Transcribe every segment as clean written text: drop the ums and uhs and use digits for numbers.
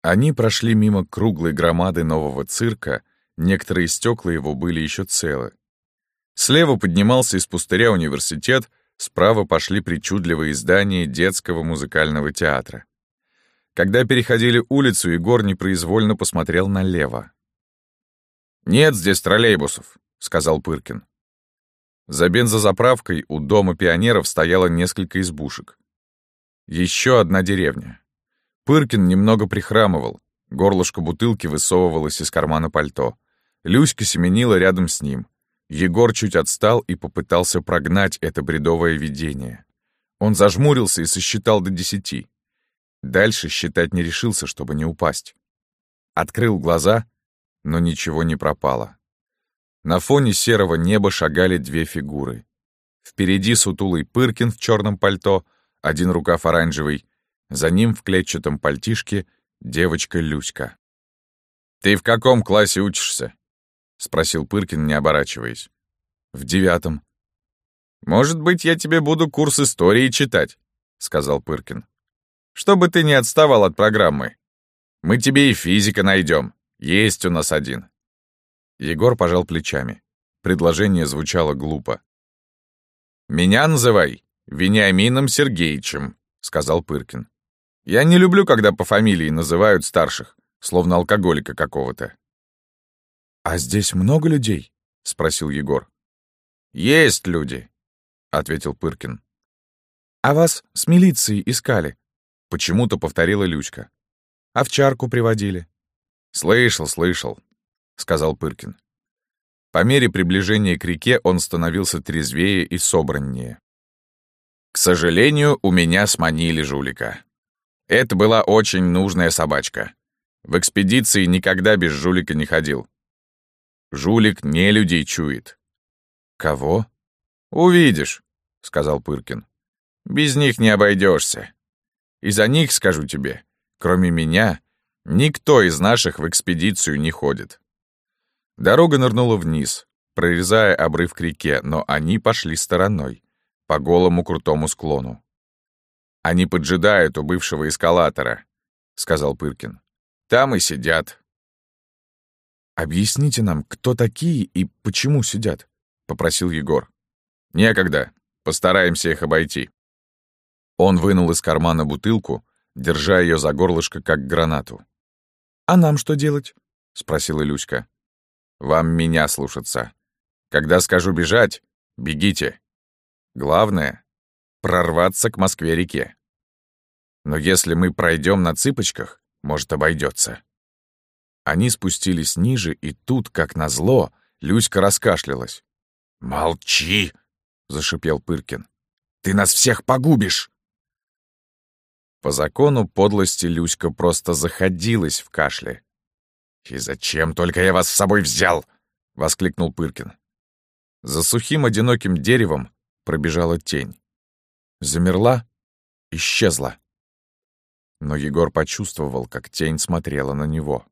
Они прошли мимо круглой громады нового цирка, некоторые стекла его были еще целы. Слева поднимался из пустыря университет, справа пошли причудливые здания детского музыкального театра. Когда переходили улицу, Егор непроизвольно посмотрел налево. «Нет здесь троллейбусов», — сказал Пыркин. За бензозаправкой у Дома пионеров стояло несколько избушек. Еще одна деревня. Пыркин немного прихрамывал, горлышко бутылки высовывалось из кармана пальто. Люська семенила рядом с ним. Егор чуть отстал и попытался прогнать это бредовое видение. Он зажмурился и сосчитал до 10. Дальше считать не решился, чтобы не упасть. Открыл глаза, но ничего не пропало. На фоне серого неба шагали две фигуры. Впереди сутулый Пыркин в черном пальто, один рукав оранжевый, за ним в клетчатом пальтишке девочка Люська. «Ты в каком классе учишься?» — спросил Пыркин, не оборачиваясь. «В 9. «Может быть, я тебе буду курс истории читать», — сказал Пыркин. «Чтобы ты не отставал от программы. Мы тебе и физика найдем. Есть у нас один». Егор пожал плечами. Предложение звучало глупо. «Меня называй Вениамином Сергеевичем», — сказал Пыркин. «Я не люблю, когда по фамилии называют старших, словно алкоголика какого-то». «А здесь много людей?» — спросил Егор. «Есть люди», — ответил Пыркин. «А вас с милицией искали?» — почему-то повторила Люська. «Овчарку приводили». «Слышал», — сказал Пыркин. По мере приближения к реке он становился трезвее и собраннее. «К сожалению, у меня сманили жулика. Это была очень нужная собачка. В экспедиции никогда без жулика не ходил. Жулик не людей чует». «Кого?» «Увидишь», — сказал Пыркин. «Без них не обойдешься. И за них, скажу тебе, кроме меня, никто из наших в экспедицию не ходит». Дорога нырнула вниз, прорезая обрыв к реке, но они пошли стороной, по голому крутому склону. «Они поджидают у бывшего эскалатора», — сказал Пыркин. «Там и сидят». «Объясните нам, кто такие и почему сидят?» — попросил Егор. «Некогда. Постараемся их обойти». Он вынул из кармана бутылку, держа ее за горлышко, как гранату. «А нам что делать?» — спросила Люська. «Вам меня слушаться. Когда скажу бежать, бегите. Главное — прорваться к Москве-реке. Но если мы пройдем на цыпочках, может, обойдется». Они спустились ниже, и тут, как назло, Люська раскашлялась. «Молчи!» — зашипел Пыркин. «Ты нас всех погубишь!» По закону подлости Люська просто заходилась в кашле. «И зачем только я вас с собой взял?» — воскликнул Пыркин. За сухим одиноким деревом пробежала тень. Замерла, исчезла. Но Егор почувствовал, как тень смотрела на него.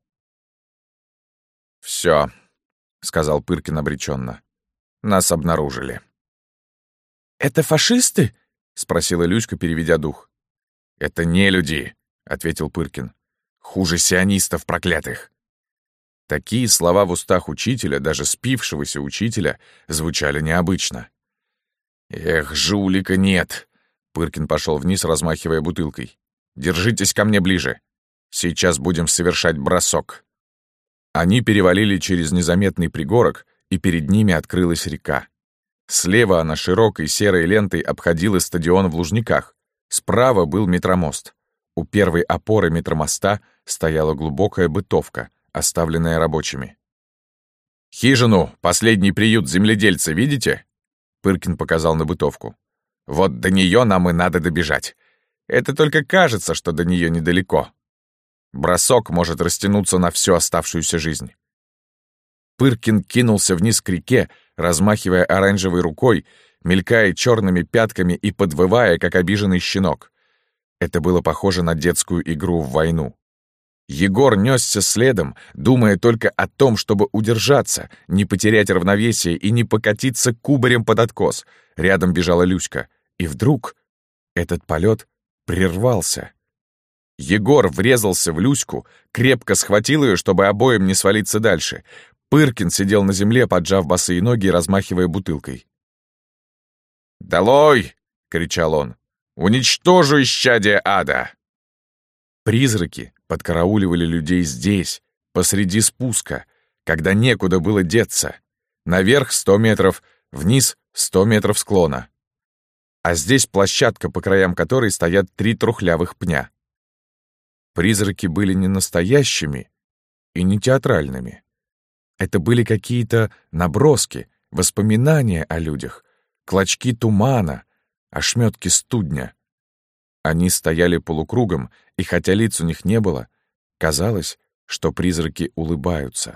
«Всё», — сказал Пыркин обреченно. «Нас обнаружили». «Это фашисты?» — спросила Люська, переведя дух. «Это не люди», — ответил Пыркин. «Хуже сионистов проклятых». Такие слова в устах учителя, даже спившегося учителя, звучали необычно. «Эх, жулика нет!» Пыркин пошел вниз, размахивая бутылкой. «Держитесь ко мне ближе. Сейчас будем совершать бросок». Они перевалили через незаметный пригорок, и перед ними открылась река. Слева она широкой серой лентой обходила стадион в Лужниках. Справа был метромост. У первой опоры метромоста стояла глубокая бытовка, оставленная рабочими. «Хижину, последний приют земледельца, видите?» Пыркин показал на бытовку. «Вот до нее нам и надо добежать. Это только кажется, что до нее недалеко. Бросок может растянуться на всю оставшуюся жизнь». Пыркин кинулся вниз к реке, размахивая оранжевой рукой, мелькая черными пятками и подвывая, как обиженный щенок. Это было похоже на детскую игру в войну. Егор несся следом, думая только о том, чтобы удержаться, не потерять равновесие и не покатиться кубарем под откос. Рядом бежала Люська. И вдруг этот полет прервался. Егор врезался в Люську, крепко схватил ее, чтобы обоим не свалиться дальше. Пыркин сидел на земле, поджав босые ноги и размахивая бутылкой. «Долой!» — кричал он. «Уничтожу исчадие ада!» Призраки подкарауливали людей здесь, посреди спуска, когда некуда было деться. Наверх 100 метров, вниз 100 метров склона. А здесь площадка, по краям которой стоят 3 трухлявых пня. Призраки были не настоящими и не театральными. Это были какие-то наброски, воспоминания о людях, клочки тумана, ошметки студня. Они стояли полукругом, и хотя лиц у них не было, казалось, что призраки улыбаются.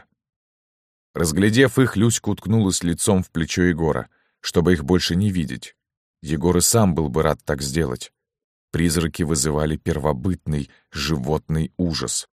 Разглядев их, Люська уткнулась лицом в плечо Егора, чтобы их больше не видеть. Егор и сам был бы рад так сделать. Призраки вызывали первобытный животный ужас.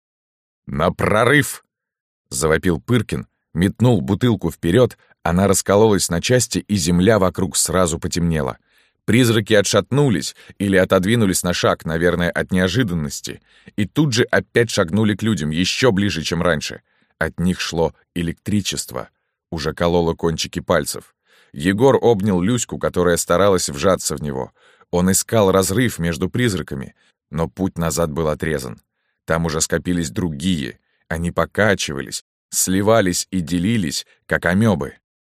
«На прорыв!» — завопил Пыркин, метнул бутылку вперед, она раскололась на части, и земля вокруг сразу потемнела. Призраки отшатнулись или отодвинулись на шаг, наверное, от неожиданности, и тут же опять шагнули к людям, еще ближе, чем раньше. От них шло электричество, уже кололо кончики пальцев. Егор обнял Люську, которая старалась вжаться в него. Он искал разрыв между призраками, но путь назад был отрезан. Там уже скопились другие. Они покачивались, сливались и делились, как амебы.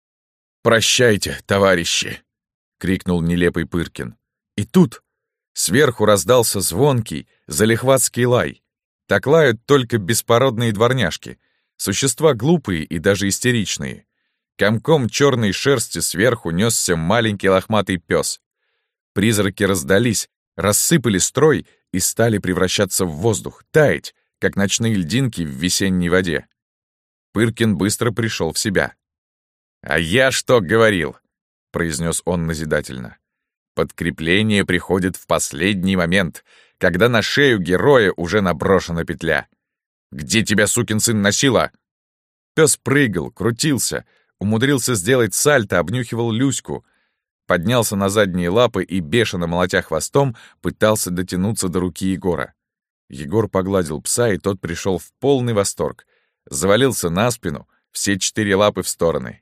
«Прощайте, товарищи!» — крикнул нелепый Пыркин. И тут сверху раздался звонкий, залихватский лай. Так лают только беспородные дворняжки, существа глупые и даже истеричные. Комком черной шерсти сверху несся маленький лохматый пес. Призраки раздались, рассыпали строй и стали превращаться в воздух, таять, как ночные льдинки в весенней воде. Пыркин быстро пришел в себя. «А я что говорил?» — произнес он назидательно. «Подкрепление приходит в последний момент, когда на шею героя уже наброшена петля. Где тебя, сукин сын, носило?» Пес прыгал, крутился, умудрился сделать сальто, обнюхивал Люську, поднялся на задние лапы и, бешено молотя хвостом, пытался дотянуться до руки Егора. Егор погладил пса, и тот пришел в полный восторг. Завалился на спину, все 4 лапы в стороны.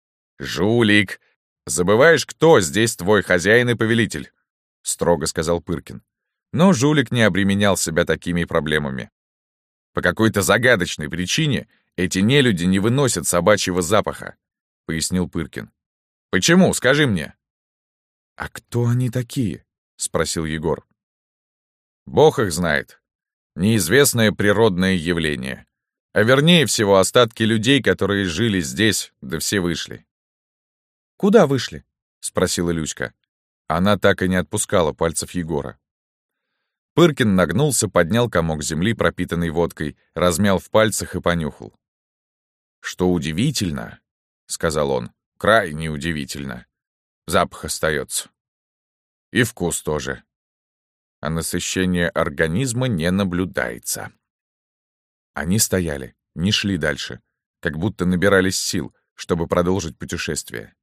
«Жулик! Забываешь, кто здесь твой хозяин и повелитель?» — строго сказал Пыркин. Но жулик не обременял себя такими проблемами. «По какой-то загадочной причине эти нелюди не выносят собачьего запаха», — пояснил Пыркин. «Почему? Скажи мне». «А кто они такие?» — спросил Егор. «Бог их знает. Неизвестное природное явление. А вернее всего остатки людей, которые жили здесь, да все вышли». «Куда вышли?» — спросила Люська. Она так и не отпускала пальцев Егора. Пыркин нагнулся, поднял комок земли, пропитанный водкой, размял в пальцах и понюхал. «Что удивительно, — сказал он, — крайне удивительно. Запах остается. И вкус тоже. А насыщение организма не наблюдается». Они стояли, не шли дальше, как будто набирались сил, чтобы продолжить путешествие.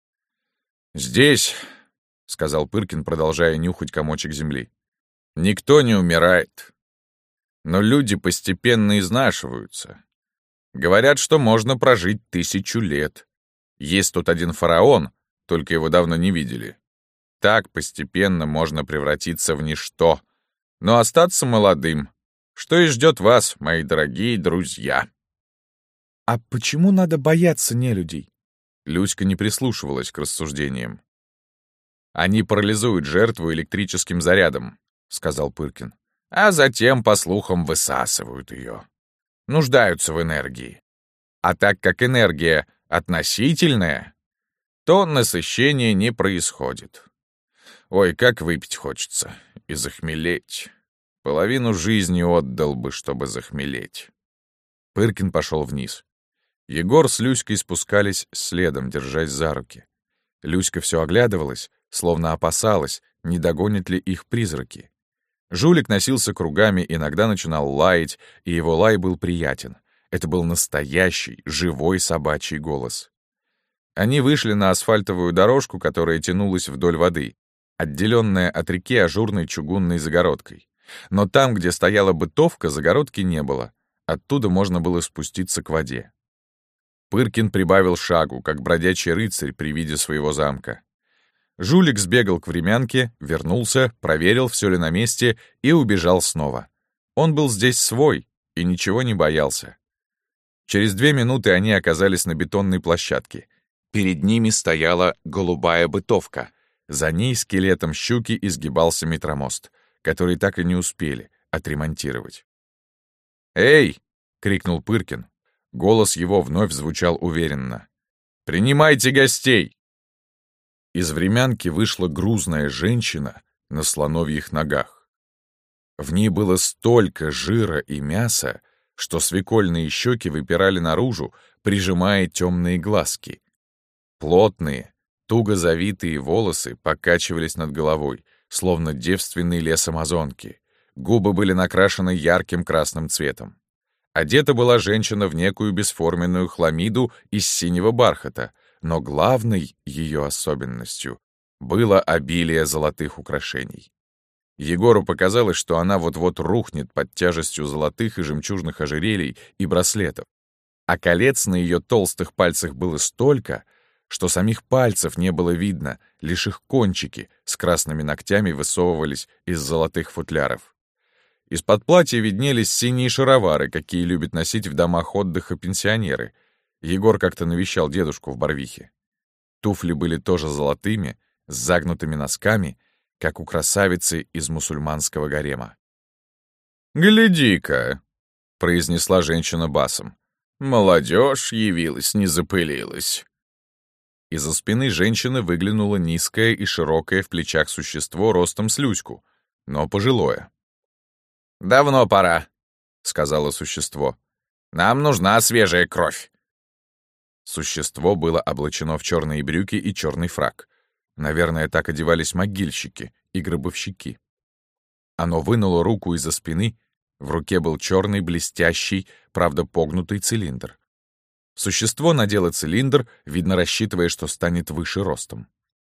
«Здесь, — сказал Пыркин, продолжая нюхать комочек земли, — никто не умирает. Но люди постепенно изнашиваются. Говорят, что можно прожить 1000 лет. Есть тут один фараон, только его давно не видели. Так постепенно можно превратиться в ничто, но остаться молодым, что и ждет вас, мои дорогие друзья». «А почему надо бояться нелюдей?» Люська не прислушивалась к рассуждениям. «Они парализуют жертву электрическим зарядом», — сказал Пыркин, «а затем, по слухам, высасывают ее. Нуждаются в энергии. А так как энергия относительная, то насыщение не происходит. Ой, как выпить хочется и захмелеть. Половину жизни отдал бы, чтобы захмелеть». Пыркин пошел вниз. Егор с Люськой спускались следом, держась за руки. Люська все оглядывалась, словно опасалась, не догонят ли их призраки. Жулик носился кругами, иногда начинал лаять, и его лай был приятен. Это был настоящий, живой собачий голос. Они вышли на асфальтовую дорожку, которая тянулась вдоль воды, отделенная от реки ажурной чугунной загородкой. Но там, где стояла бытовка, загородки не было. Оттуда можно было спуститься к воде. Пыркин прибавил шагу, как бродячий рыцарь при виде своего замка. Жулик сбегал к времянке, вернулся, проверил, все ли на месте, и убежал снова. Он был здесь свой и ничего не боялся. Через 2 минуты они оказались на бетонной площадке. Перед ними стояла голубая бытовка. За ней скелетом щуки изгибался метромост, который так и не успели отремонтировать. «Эй!» — крикнул Пыркин. Голос его вновь звучал уверенно. «Принимайте гостей!» Из времянки вышла грузная женщина на слоновьих ногах. В ней было столько жира и мяса, что свекольные щеки выпирали наружу, прижимая темные глазки. Плотные, туго завитые волосы покачивались над головой, словно девственный лес амазонки. Губы были накрашены ярким красным цветом. Одета была женщина в некую бесформенную хламиду из синего бархата, но главной ее особенностью было обилие золотых украшений. Егору показалось, что она вот-вот рухнет под тяжестью золотых и жемчужных ожерелий и браслетов, а колец на ее толстых пальцах было столько, что самих пальцев не было видно, лишь их кончики с красными ногтями высовывались из золотых футляров. Из-под платья виднелись синие шаровары, какие любят носить в домах отдыха пенсионеры. Егор как-то навещал дедушку в Барвихе. Туфли были тоже золотыми, с загнутыми носками, как у красавицы из мусульманского гарема. «Гляди-ка!» — произнесла женщина басом. «Молодежь явилась, не запылилась». Из-за спины женщины выглянуло низкое и широкое в плечах существо ростом с Люську, но пожилое. «Давно пора», — сказала существо. «Нам нужна свежая кровь». Существо было облачено в черные брюки и черный фрак. Наверное, так одевались могильщики и гробовщики. Оно вынуло руку из-за спины, в руке был черный, блестящий, правда погнутый цилиндр. Существо надело цилиндр, видно, рассчитывая, что станет выше ростом.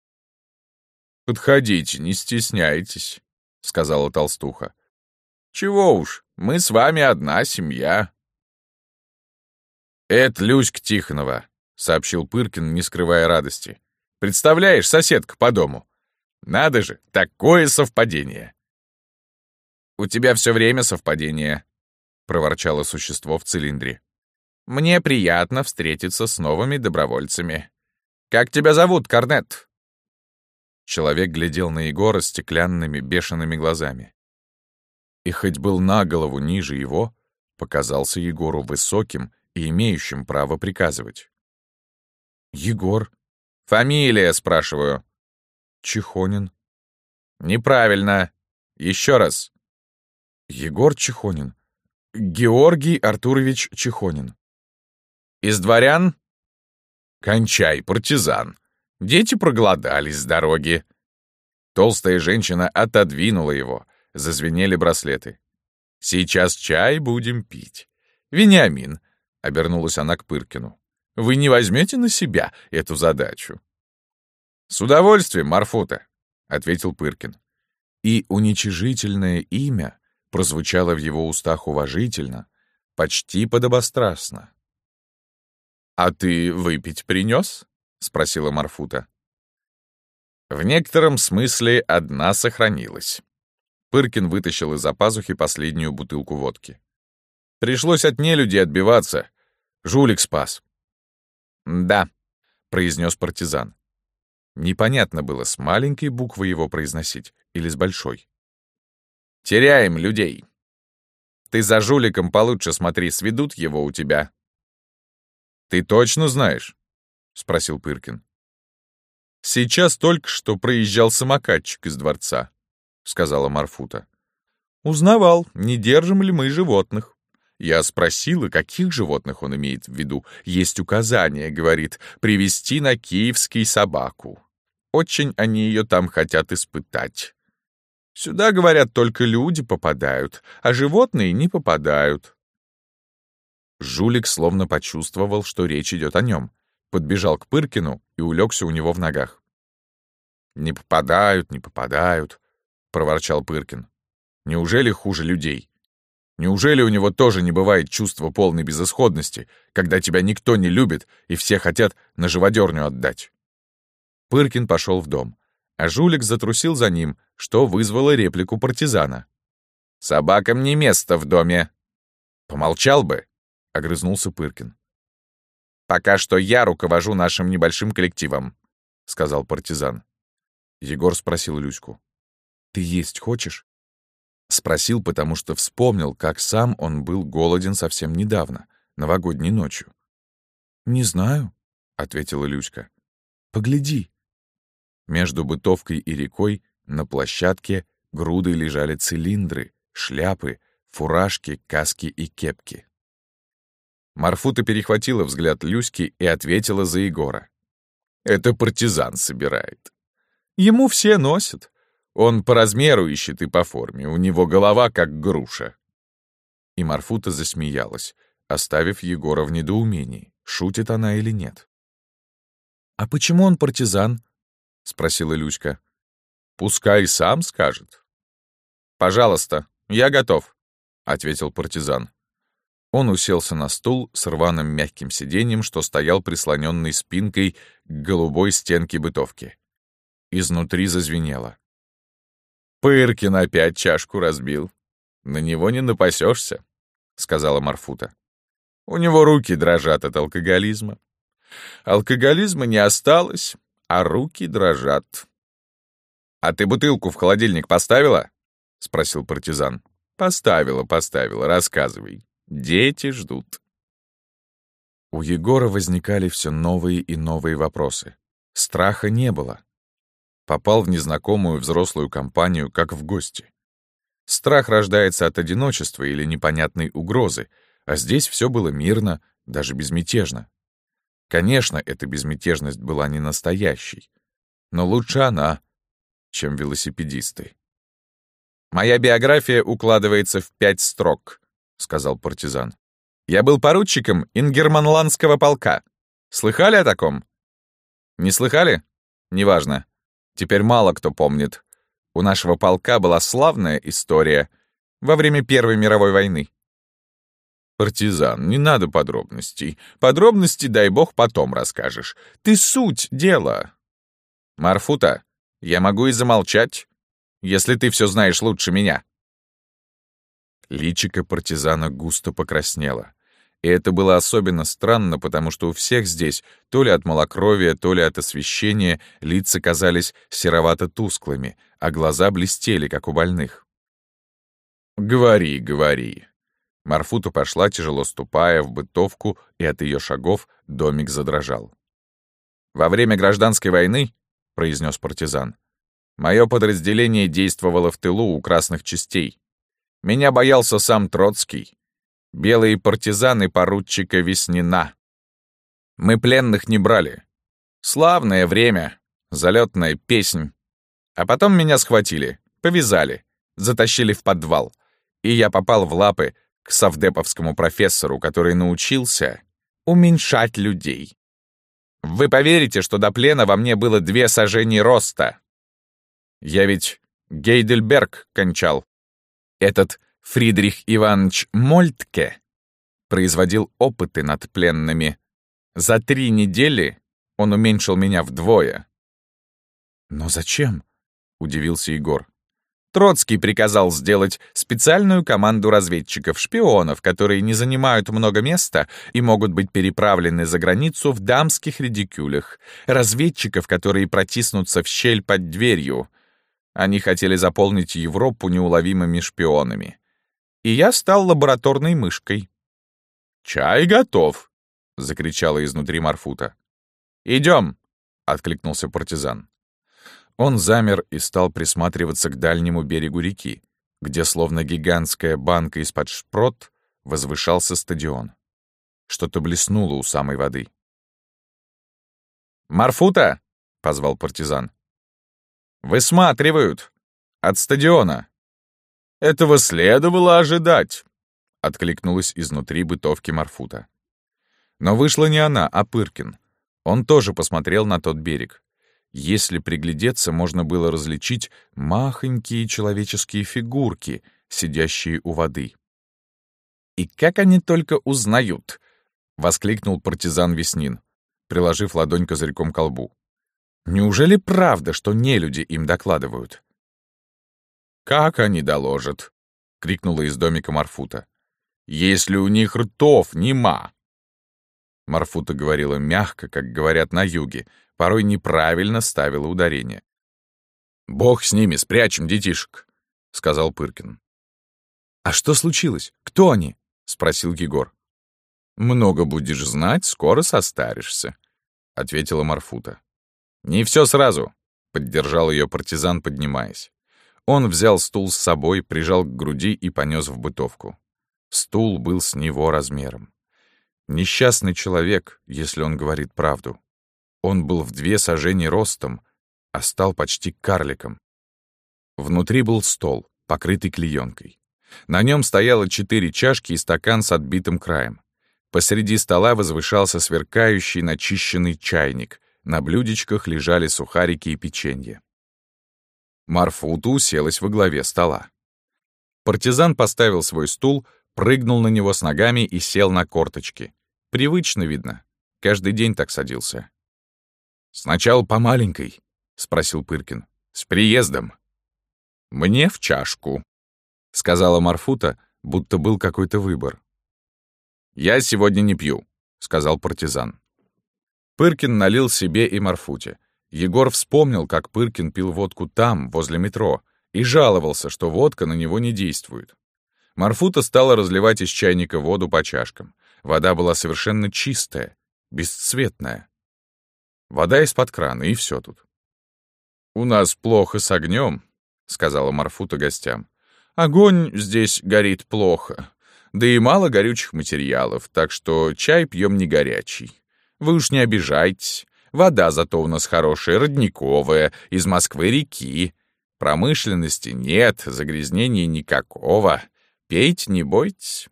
«Подходите, не стесняйтесь», — сказала толстуха. «Чего уж, мы с вами одна семья». «Это Люська Тихонова», — сообщил Пыркин, не скрывая радости. «Представляешь, соседка по дому. Надо же, такое совпадение!» «У тебя все время совпадение», — проворчало существо в цилиндре. «Мне приятно встретиться с новыми добровольцами. Как тебя зовут, Корнет?» Человек глядел на Егора стеклянными, бешеными глазами. И хоть был на голову ниже его, показался Егору высоким и имеющим право приказывать. «Егор». «Фамилия, спрашиваю». «Чехонин». «Неправильно. Еще раз». «Егор Чехонин. Георгий Артурович Чехонин». «Из дворян?» «Кончай, партизан. Дети проголодались с дороги». Толстая женщина отодвинула его. Зазвенели браслеты. «Сейчас чай будем пить. Вениамин», — обернулась она к Пыркину, — «вы не возьмете на себя эту задачу?» «С удовольствием, Марфута», — ответил Пыркин. И уничижительное имя прозвучало в его устах уважительно, почти подобострастно. «А ты выпить принес?» — спросила Марфута. В некотором смысле одна сохранилась. Пыркин вытащил из-за пазухи последнюю бутылку водки. «Пришлось от нелюдей отбиваться. Жулик спас». «Да», — произнес партизан. Непонятно было, с маленькой буквы его произносить или с большой. «Теряем людей. Ты за жуликом получше смотри, сведут его у тебя». «Ты точно знаешь?» — спросил Пыркин. «Сейчас только что проезжал самокатчик из дворца», — сказала Марфута. «Узнавал, не держим ли мы животных. Я спросила, каких животных он имеет в виду. Есть указание, говорит, привезти на Киевский собаку. Очень они ее там хотят испытать. Сюда, говорят, только люди попадают, а животные не попадают». Жулик словно почувствовал, что речь идет о нем, подбежал к Пыркину и улегся у него в ногах. «Не попадают, не попадают», — проворчал Пыркин. Неужели хуже людей? Неужели у него тоже не бывает чувства полной безысходности, когда тебя никто не любит и все хотят на живодерню отдать? Пыркин пошел в дом, а жулик затрусил за ним, что вызвало реплику партизана. «Собакам не место в доме!» «Помолчал бы!» — огрызнулся Пыркин. «Пока что я руковожу нашим небольшим коллективом», — сказал партизан. Егор спросил Люську. «Ты есть хочешь?» Спросил, потому что вспомнил, как сам он был голоден совсем недавно, новогодней ночью. «Не знаю», — ответила Люська. «Погляди». Между бытовкой и рекой на площадке грудой лежали цилиндры, шляпы, фуражки, каски и кепки. Марфута перехватила взгляд Люськи и ответила за Егора. «Это партизан собирает. Ему все носят. Он по размеру ищет и по форме. У него голова как груша». И Марфута засмеялась, оставив Егора в недоумении, шутит она или нет. «А почему он партизан?» — спросила Люська. «Пускай сам скажет». «Пожалуйста, я готов», — ответил партизан. Он уселся на стул с рваным мягким сиденьем, что стоял прислоненной спинкой к голубой стенке бытовки. Изнутри зазвенело. «Пыркин опять чашку разбил. На него не напасешься», — сказала Марфута. «У него руки дрожат от алкоголизма. Алкоголизма не осталось, а руки дрожат». «А ты бутылку в холодильник поставила?» — спросил партизан. «Поставила, рассказывай. Дети ждут». У Егора возникали все новые и новые вопросы. Страха не было. Попал в незнакомую взрослую компанию, как в гости. Страх рождается от одиночества или непонятной угрозы, а здесь все было мирно, даже безмятежно. Конечно, эта безмятежность была не настоящей, но лучше она, чем велосипедисты. «Моя биография укладывается в 5 строк», — сказал партизан. «Я был поручиком Ингерманландского полка. Слыхали о таком? Не слыхали? Неважно. Теперь мало кто помнит. У нашего полка была славная история во время Первой мировой войны». «Партизан, не надо подробностей. Подробности, дай бог, потом расскажешь. Ты суть дела». «Марфута, я могу и замолчать, если ты все знаешь лучше меня». Личико партизана густо покраснело. И это было особенно странно, потому что у всех здесь, то ли от малокровия, то ли от освещения, лица казались серовато-тусклыми, а глаза блестели, как у больных. «Говори, говори». Марфута пошла, тяжело ступая, в бытовку, и от ее шагов домик задрожал. «Во время гражданской войны, — произнес партизан, — мое подразделение действовало в тылу у красных частей. Меня боялся сам Троцкий. Белые партизаны поручика Веснина. Мы пленных не брали. Славное время, залетная песнь. А потом меня схватили, повязали, затащили в подвал, и я попал в лапы к совдеповскому профессору, который научился уменьшать людей. Вы поверите, что до плена во мне было 2 сажени роста? Я ведь Гейдельберг кончал. Этот Фридрих Иванович Мольтке производил опыты над пленными. За 3 недели он уменьшил меня вдвое. «Но зачем?» — удивился Егор. Троцкий приказал сделать специальную команду разведчиков-шпионов, которые не занимают много места и могут быть переправлены за границу в дамских редикюлях. Разведчиков, которые протиснутся в щель под дверью. Они хотели заполнить Европу неуловимыми шпионами. И я стал лабораторной мышкой. «Чай готов!» — закричала изнутри Марфута. «Идем!» — откликнулся партизан. Он замер и стал присматриваться к дальнему берегу реки, где, словно гигантская банка из-под шпрот, возвышался стадион. Что-то блеснуло у самой воды. «Марфута!» — позвал партизан. «Высматривают! От стадиона!» «Этого следовало ожидать!» — откликнулась изнутри бытовки Марфута. Но вышла не она, а Пыркин. Он тоже посмотрел на тот берег. Если приглядеться, можно было различить махонькие человеческие фигурки, сидящие у воды. «И как они только узнают!» — воскликнул партизан Веснин, приложив ладонь козырьком к колбу. «Неужели правда, что нелюди им докладывают?» «Как они доложат?» — крикнула из домика Марфута. «Если у них ртов нема!» Марфута говорила мягко, как говорят на юге, порой неправильно ставила ударение. «Бог с ними, спрячем детишек», — сказал Пыркин. «А что случилось? Кто они?» — спросил Егор. «Много будешь знать, скоро состаришься», — ответила Марфута. «Не все сразу», — поддержал ее партизан, поднимаясь. Он взял стул с собой, прижал к груди и понес в бытовку. Стул был с него размером. Несчастный человек, если он говорит правду. Он был в 2 сажени ростом, а стал почти карликом. Внутри был стол, покрытый клеенкой. На нем стояло 4 чашки и стакан с отбитым краем. Посреди стола возвышался сверкающий начищенный чайник. На блюдечках лежали сухарики и печенье. Марфута уселась во главе стола. Партизан поставил свой стул, прыгнул на него с ногами и сел на корточки. Привычно, видно. Каждый день так садился. «Сначала по маленькой», — спросил Пыркин. «С приездом». «Мне в чашку», — сказала Марфута, будто был какой-то выбор. «Я сегодня не пью», — сказал партизан. Пыркин налил себе и Марфуте. Егор вспомнил, как Пыркин пил водку там, возле метро, и жаловался, что водка на него не действует. Марфута стала разливать из чайника воду по чашкам. Вода была совершенно чистая, бесцветная. Вода из-под крана, и все тут. «У нас плохо с огнем», — сказала Марфута гостям. «Огонь здесь горит плохо, да и мало горючих материалов, так что чай пьем не горячий. Вы уж не обижайтесь, вода зато у нас хорошая, родниковая, из Москвы-реки. Промышленности нет, загрязнений никакого. Пейте, не бойтесь».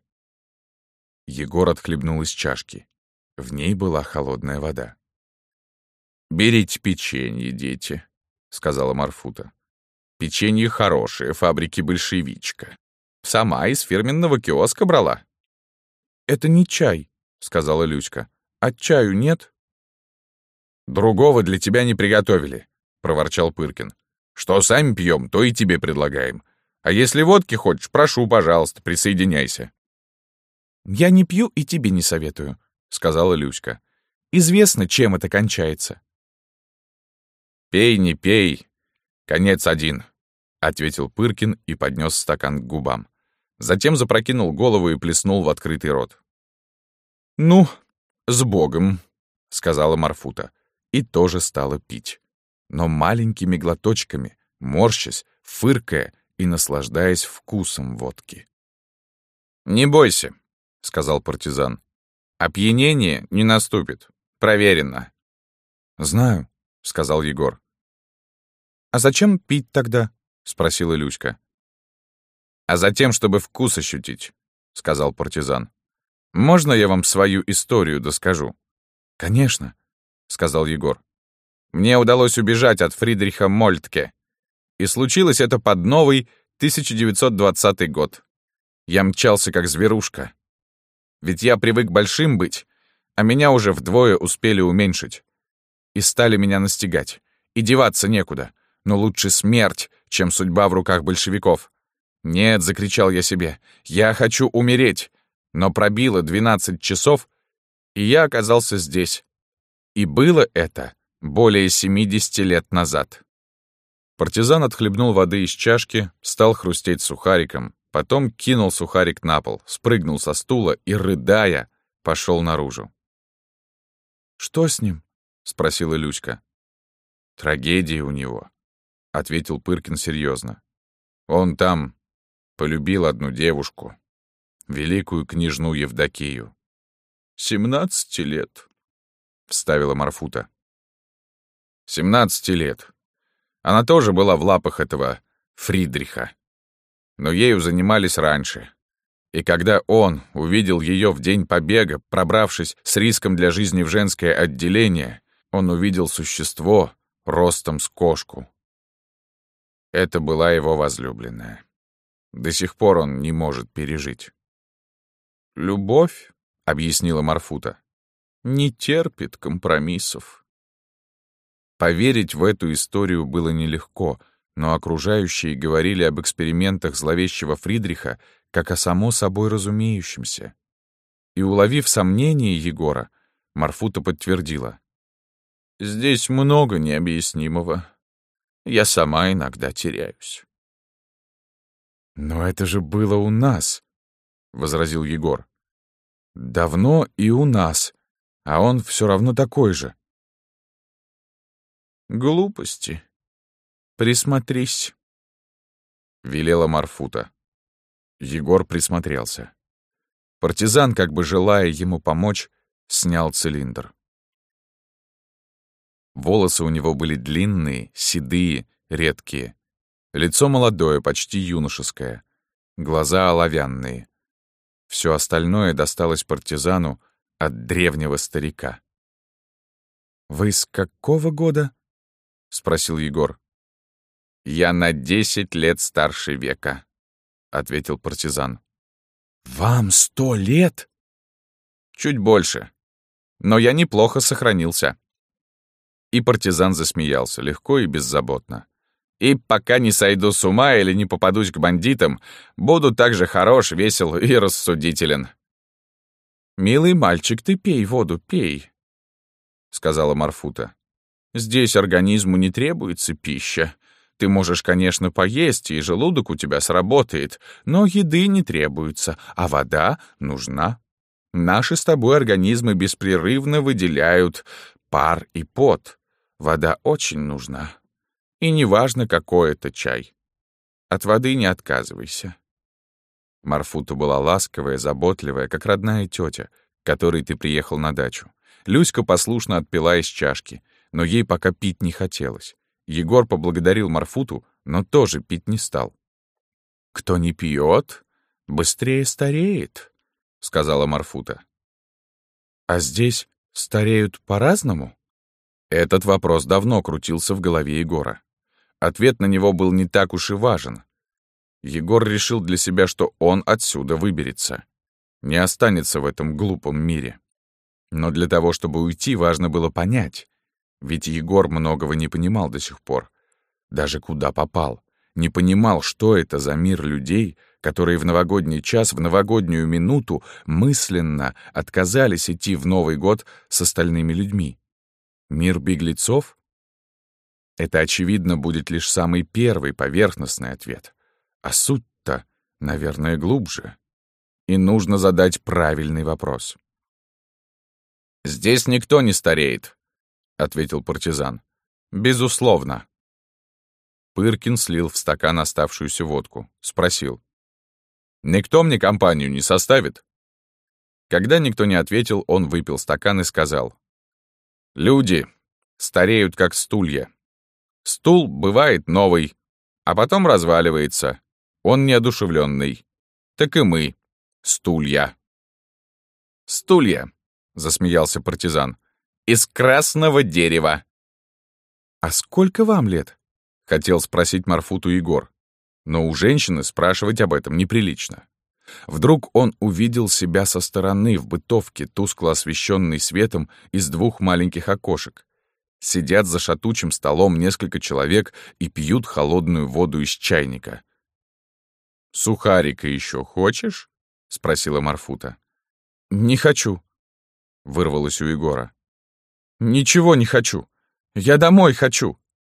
Егор отхлебнул из чашки. В ней была холодная вода. «Берите печенье, дети», — сказала Марфута. «Печенье хорошее, фабрики «Большевичка». Сама из фирменного киоска брала». «Это не чай», — сказала Люська. «А чаю нет?» «Другого для тебя не приготовили», — проворчал Пыркин. «Что сами пьем, то и тебе предлагаем. А если водки хочешь, прошу, пожалуйста, присоединяйся». «Я не пью и тебе не советую», — сказала Люська. «Известно, чем это кончается». «Пей, не пей. Конец один», — ответил Пыркин и поднес стакан к губам. Затем запрокинул голову и плеснул в открытый рот. «Ну, с Богом», — сказала Марфута, и тоже стала пить. Но маленькими глоточками, морщась, фыркая и наслаждаясь вкусом водки. «Не бойся», — сказал партизан. «Опьянение не наступит. Проверено». «Знаю», — сказал Егор. «А зачем пить тогда?» — спросила Люська. «А затем, чтобы вкус ощутить», — сказал партизан. «Можно я вам свою историю доскажу?» «Конечно», — сказал Егор. «Мне удалось убежать от Фридриха Мольтке. И случилось это под новый 1920 год. Я мчался как зверушка. Ведь я привык большим быть, а меня уже вдвое успели уменьшить. И стали меня настигать. И деваться некуда. Но лучше смерть, чем судьба в руках большевиков. «Нет», — закричал я себе, — «я хочу умереть». Но пробило 12 часов, и я оказался здесь. И было это более 70 лет назад. Партизан отхлебнул воды из чашки, стал хрустеть сухариком, потом кинул сухарик на пол, спрыгнул со стула и, рыдая, пошел наружу. «Что с ним?» — спросила Люська. «Трагедия у него», — ответил Пыркин серьезно. «Он там полюбил одну девушку, великую княжну Евдокию. 17 лет», — вставила Марфута. 17 лет. Она тоже была в лапах этого Фридриха. Но ею занимались раньше. И когда он увидел ее в день побега, пробравшись с риском для жизни в женское отделение, он увидел существо, ростом с кошку. Это была его возлюбленная. До сих пор он не может пережить. «Любовь», — объяснила Марфута, — «не терпит компромиссов». Поверить в эту историю было нелегко, но окружающие говорили об экспериментах зловещего Фридриха как о само собой разумеющемся. И, уловив сомнение Егора, Марфута подтвердила: «Здесь много необъяснимого. Я сама иногда теряюсь». «Но это же было у нас», — возразил Егор. «Давно и у нас, а он все равно такой же». «Глупости. Присмотрись», — велела Марфута. Егор присмотрелся. Партизан, как бы желая ему помочь, снял цилиндр. Волосы у него были длинные, седые, редкие. Лицо молодое, почти юношеское. Глаза оловянные. Все остальное досталось партизану от древнего старика. «Вы с какого года?» — спросил Егор. «Я на 10 лет старше века», — ответил партизан. «Вам 100 лет?» «Чуть больше. Но я неплохо сохранился». И партизан засмеялся, легко и беззаботно. «И пока не сойду с ума или не попадусь к бандитам, буду так же хорош, весел и рассудителен». «Милый мальчик, ты пей воду, пей», — сказала Марфута. «Здесь организму не требуется пища. Ты можешь, конечно, поесть, и желудок у тебя сработает, но еды не требуется, а вода нужна. Наши с тобой организмы беспрерывно выделяют пар и пот. Вода очень нужна. И неважно, какой это чай. От воды не отказывайся». Марфута была ласковая, заботливая, как родная тетя, к которой ты приехал на дачу. Люська послушно отпила из чашки, но ей пока пить не хотелось. Егор поблагодарил Марфуту, но тоже пить не стал. «Кто не пьет, быстрее стареет», — сказала Марфута. «А здесь стареют по-разному?» Этот вопрос давно крутился в голове Егора. Ответ на него был не так уж и важен. Егор решил для себя, что он отсюда выберется. Не останется в этом глупом мире. Но для того, чтобы уйти, важно было понять. Ведь Егор многого не понимал до сих пор. Даже куда попал. Не понимал, что это за мир людей, которые в новогодний час, в новогоднюю минуту мысленно отказались идти в Новый год с остальными людьми. Мир беглецов? Это, очевидно, будет лишь самый первый поверхностный ответ. А суть-то, наверное, глубже. И нужно задать правильный вопрос. «Здесь никто не стареет», — ответил партизан. «Безусловно». Пыркин слил в стакан оставшуюся водку. Спросил: «Никто мне компанию не составит?» Когда никто не ответил, он выпил стакан и сказал: «Люди стареют, как стулья. Стул бывает новый, а потом разваливается. Он неодушевленный. Так и мы — стулья». «Стулья», — засмеялся партизан, — «из красного дерева». «А сколько вам лет?» — хотел спросить Марфуту Егор. Но у женщины спрашивать об этом неприлично. Вдруг он увидел себя со стороны в бытовке, тускло освещенной светом из 2 маленьких окошек. Сидят за шатучим столом несколько человек и пьют холодную воду из чайника. «Сухарика еще хочешь?» — спросила Марфута. «Не хочу», — вырвалось у Егора. «Ничего не хочу. Я домой хочу».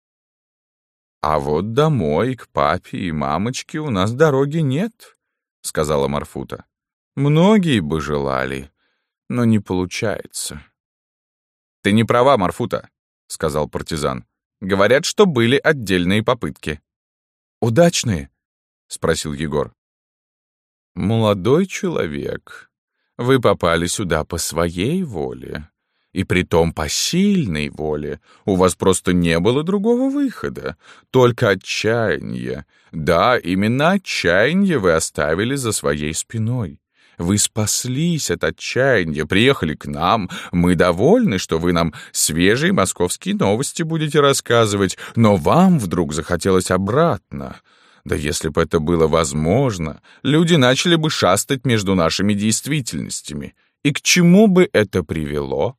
«А вот домой, к папе и мамочке, у нас дороги нет», — сказала Марфута. «Многие бы желали, но не получается». «Ты не права, Марфута», — сказал партизан. «Говорят, что были отдельные попытки». «Удачные?» — спросил Егор. «Молодой человек, вы попали сюда по своей воле, и притом по сильной воле. У вас просто не было другого выхода, только отчаяние. Да, именно отчаяние вы оставили за своей спиной. Вы спаслись от отчаяния, приехали к нам. Мы довольны, что вы нам свежие московские новости будете рассказывать, но вам вдруг захотелось обратно. Да если бы это было возможно, люди начали бы шастать между нашими действительностями. И к чему бы это привело?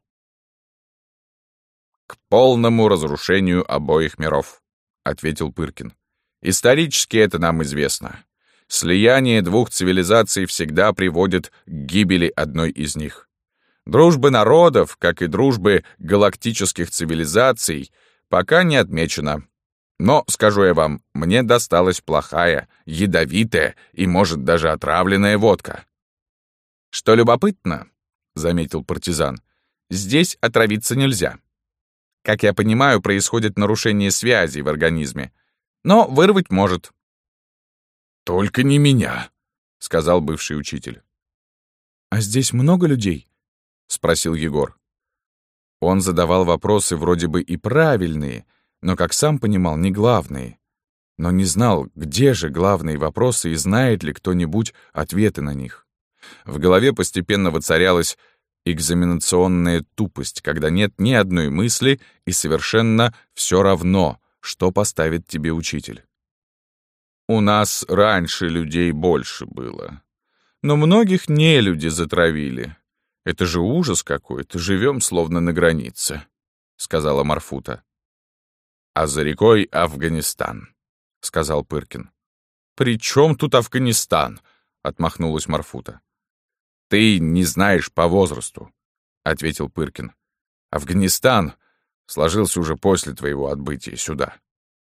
К полному разрушению обоих миров, ответил Пыркин. Исторически это нам известно. Слияние двух цивилизаций всегда приводит к гибели одной из них. Дружбы народов, как и дружбы галактических цивилизаций, пока не отмечено. Но, скажу я вам, мне досталась плохая, ядовитая и, может, даже отравленная водка. Что любопытно, — заметил партизан, — здесь отравиться нельзя. Как я понимаю, происходит нарушение связей в организме, но вырвать может. «Только не меня», — сказал бывший учитель. «А здесь много людей?» — спросил Егор. Он задавал вопросы вроде бы и правильные, но, как сам понимал, не главные. Но не знал, где же главные вопросы и знает ли кто-нибудь ответы на них. В голове постепенно воцарялась экзаменационная тупость, когда нет ни одной мысли и совершенно все равно, что поставит тебе учитель. У нас раньше людей больше было, но многих нелюди затравили. Это же ужас какой-то, живем словно на границе, — сказала Марфута. А за рекой Афганистан, — сказал Пыркин. «При чем тут Афганистан?» — отмахнулась Марфута. «Ты не знаешь по возрасту», — ответил Пыркин. «Афганистан сложился уже после твоего отбытия сюда».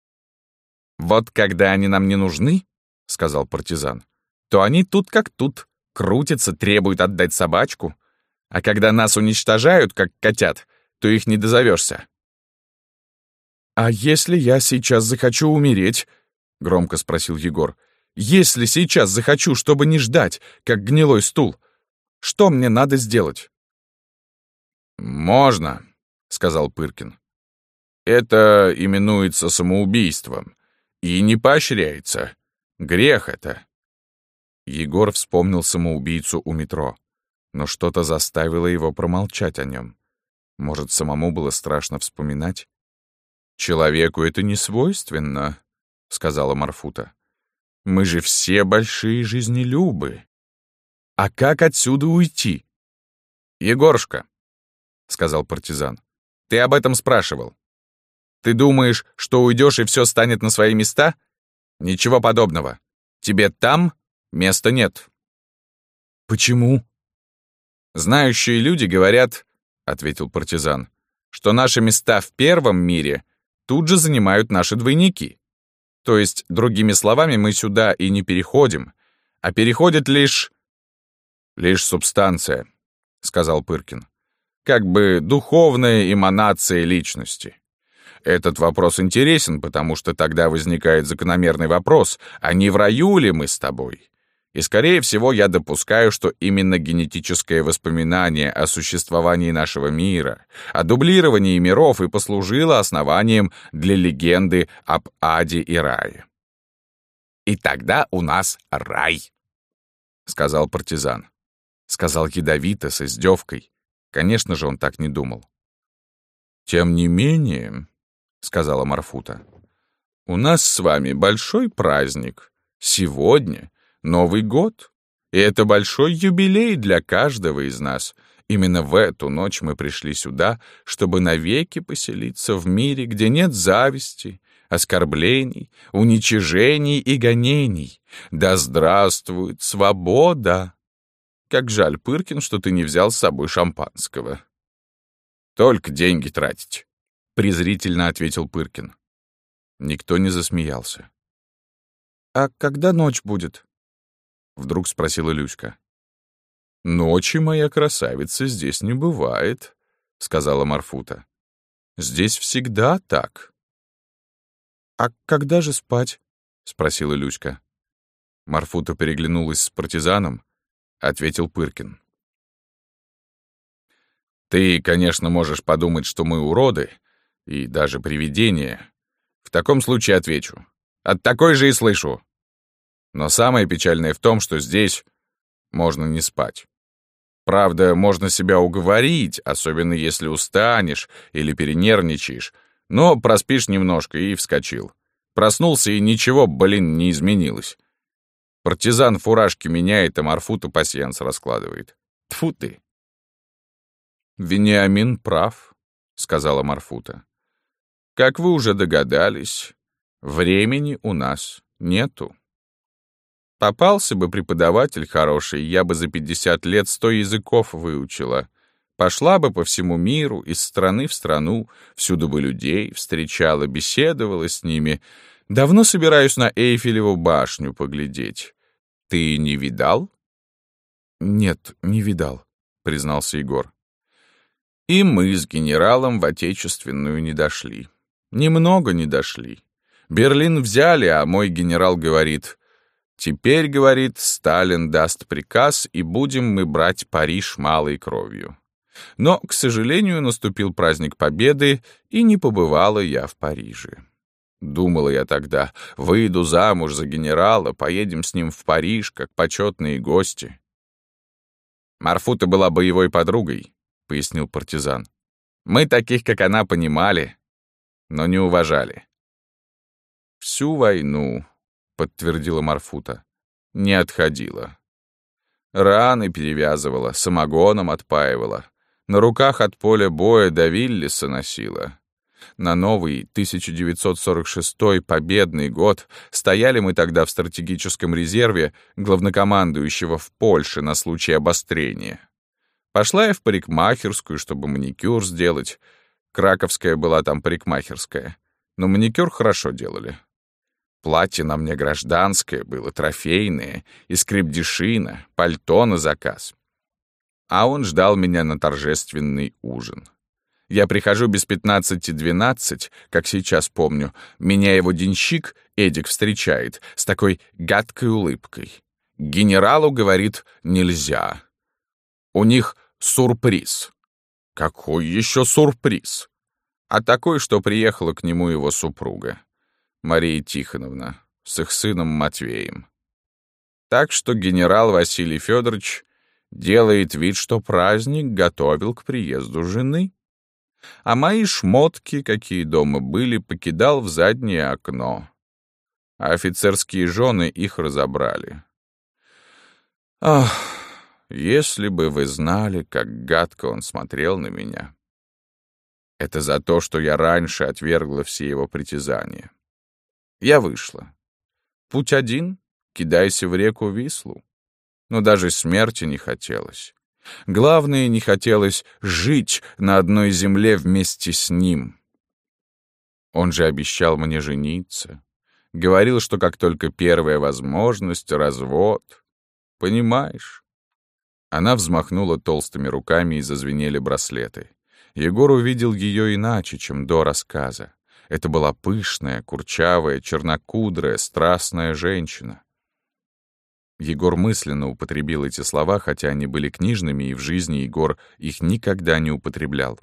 «Вот когда они нам не нужны, — сказал партизан, — то они тут как тут, крутятся, требуют отдать собачку, а когда нас уничтожают, как котят, то их не дозовешься». «А если я сейчас захочу умереть?» — громко спросил Егор. «Если сейчас захочу, чтобы не ждать, как гнилой стул, что мне надо сделать?» «Можно», — сказал Пыркин. «Это именуется самоубийством и не поощряется. Грех это». Егор вспомнил самоубийцу у метро, но что-то заставило его промолчать о нем. Может, самому было страшно вспоминать? «Человеку это не свойственно», — сказала Марфута. «Мы же все большие жизнелюбы. А как отсюда уйти?» «Егорушка», — сказал партизан, — «ты об этом спрашивал. Ты думаешь, что уйдешь и все станет на свои места? Ничего подобного. Тебе там места нет». «Почему?» «Знающие люди говорят, — ответил партизан, — что наши места в первом мире тут же занимают наши двойники. То есть, другими словами, мы сюда и не переходим, а переходит лишь субстанция», — сказал Пыркин. «Как бы духовная эманация личности. Этот вопрос интересен, потому что тогда возникает закономерный вопрос, а не в раю ли мы с тобой? И, скорее всего, я допускаю, что именно генетическое воспоминание о существовании нашего мира, о дублировании миров и послужило основанием для легенды об аде и рае. «И тогда у нас рай», — сказал партизан. Сказал ядовито, с издевкой. Конечно же, он так не думал. «Тем не менее, — сказала Марфута, — у нас с вами большой праздник. Сегодня Новый год. И это большой юбилей для каждого из нас. Именно в эту ночь мы пришли сюда, чтобы навеки поселиться в мире, где нет зависти, оскорблений, уничижений и гонений. Да здравствует свобода! Как жаль, Пыркин, что ты не взял с собой шампанского». «Только деньги тратить», — презрительно ответил Пыркин. Никто не засмеялся. «А когда ночь будет?» — вдруг спросила Люська. «Ночи, моя красавица, здесь не бывает», — сказала Марфута. «Здесь всегда так». «А когда же спать?» — спросила Люська. Марфута переглянулась с партизаном, ответил Пыркин. «Ты, конечно, можешь подумать, что мы уроды и даже привидения. В таком случае отвечу. От такой же и слышу. Но самое печальное в том, что здесь можно не спать. Правда, можно себя уговорить, особенно если устанешь или перенервничаешь, но проспишь немножко и вскочил. Проснулся, и ничего, не изменилось. Партизан фуражки меняет, а Марфута пасьянс раскладывает. Тьфу ты! «Вениамин прав», — сказала Марфута. «Как вы уже догадались, времени у нас нету. Попался бы преподаватель хороший, я бы за 50 лет 100 языков выучила. Пошла бы по всему миру, из страны в страну, всюду бы людей встречала, беседовала с ними. Давно собираюсь на Эйфелеву башню поглядеть. Ты не видал?» «Нет, не видал», — признался Егор. «И мы с генералом в Отечественную не дошли. Немного не дошли. Берлин взяли, а мой генерал говорит: теперь, говорит, Сталин даст приказ, и будем мы брать Париж малой кровью. Но, к сожалению, наступил праздник Победы, и не побывала я в Париже. Думала я тогда, выйду замуж за генерала, поедем с ним в Париж, как почетные гости». «Марфута была боевой подругой», — пояснил партизан. «Мы таких, как она, понимали, но не уважали». «Всю войну», — подтвердила Марфута, — «не отходила. Раны перевязывала, самогоном отпаивала, на руках от поля боя до Виллиса носила. На новый 1946 победный год стояли мы тогда в стратегическом резерве главнокомандующего в Польше на случай обострения. Пошла я в парикмахерскую, чтобы маникюр сделать. Краковская была там парикмахерская, но маникюр хорошо делали. Платье на мне гражданское было, трофейное, из крепдешина, пальто на заказ. А он ждал меня на торжественный ужин. Я прихожу без 15:12, как сейчас помню. Меня его денщик Эдик встречает с такой гадкой улыбкой. Генералу, говорит, нельзя. У них сюрприз. Какой еще сюрприз? А такой, что приехала к нему его супруга, Мария Тихоновна, с их сыном Матвеем. Так что генерал Василий Федорович делает вид, что праздник готовил к приезду жены. А мои шмотки, какие дома были, покидал в заднее окно. А офицерские жены их разобрали. Ах, если бы вы знали, как гадко он смотрел на меня. Это за то, что я раньше отвергла все его притязания. Я вышла. Путь один — кидайся в реку Вислу. Но даже смерти не хотелось. Главное, не хотелось жить на одной земле вместе с ним. Он же обещал мне жениться. Говорил, что как только первая возможность — развод. Понимаешь? Она взмахнула толстыми руками, и зазвенели браслеты. Егор увидел ее иначе, чем до рассказа. Это была пышная, курчавая, чернокудрая, страстная женщина. Егор мысленно употребил эти слова, хотя они были книжными, и в жизни Егор их никогда не употреблял.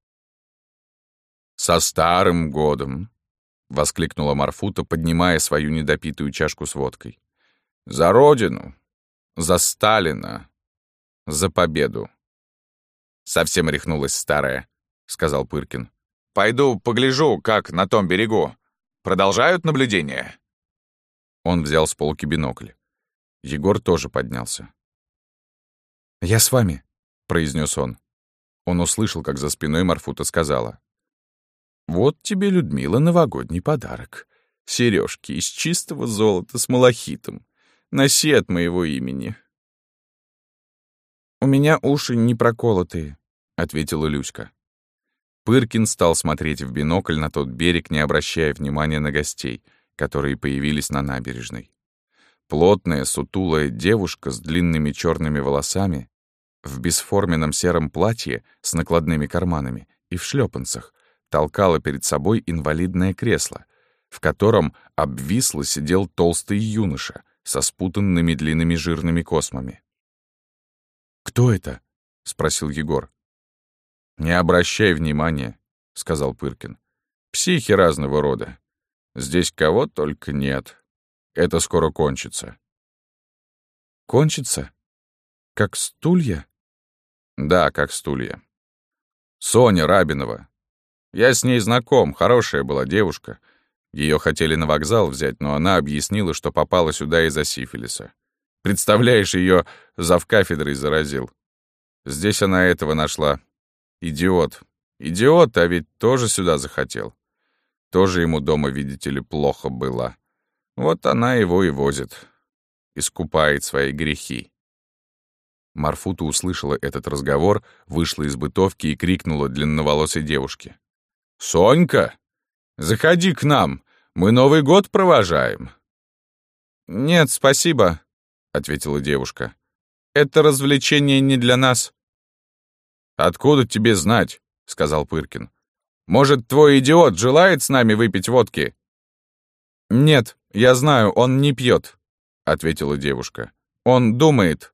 «Со старым годом!» — воскликнула Марфута, поднимая свою недопитую чашку с водкой. «За Родину! За Сталина! За победу!» «Совсем рехнулась старая», — сказал Пыркин. «Пойду погляжу, как на том берегу. Продолжают наблюдение?» Он взял с полки бинокль. Егор тоже поднялся. «Я с вами», — произнес он. Он услышал, как за спиной Марфута сказала: «Вот тебе, Людмила, новогодний подарок. Сережки из чистого золота с малахитом. Носи от моего имени». «У меня уши не проколотые», — ответила Люська. Пыркин стал смотреть в бинокль на тот берег, не обращая внимания на гостей, которые появились на набережной. Плотная, сутулая девушка с длинными черными волосами, в бесформенном сером платье с накладными карманами и в шлепанцах, толкала перед собой инвалидное кресло, в котором обвисло сидел толстый юноша со спутанными длинными жирными космами. «Кто это?» — спросил Егор. «Не обращай внимания», — сказал Пыркин. «Психи разного рода. Здесь кого только нет. Это скоро кончится». «Кончится?» как стулья?» «Да, как стулья. Соня Рабинова. Я с ней знаком, хорошая была девушка. Ее хотели на вокзал взять, но она объяснила, что попала сюда из-за сифилиса. Представляешь, ее завкафедрой заразил. Здесь она этого нашла. Идиот. Идиот, а ведь тоже сюда захотел. Тоже ему дома, видите ли, плохо было. Вот она его и возит. Искупает свои грехи». Марфута услышала этот разговор, вышла из бытовки и крикнула длинноволосой девушке: «Сонька, заходи к нам, мы Новый год провожаем». «Нет, спасибо», — ответила девушка. «Это развлечение не для нас». «Откуда тебе знать?» — сказал Пыркин. «Может, твой идиот желает с нами выпить водки?» «Нет, я знаю, он не пьет», — ответила девушка. «Он думает».